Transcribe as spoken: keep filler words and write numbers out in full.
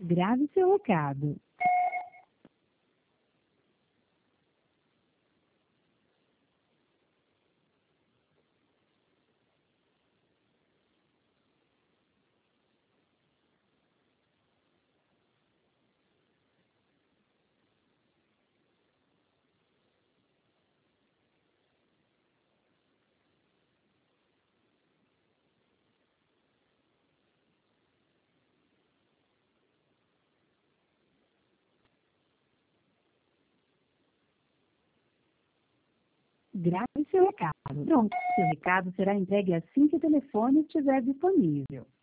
Grave seu recado. Grave seu recado. Pronto, seu recado será entregue assim que o telefone estiver disponível.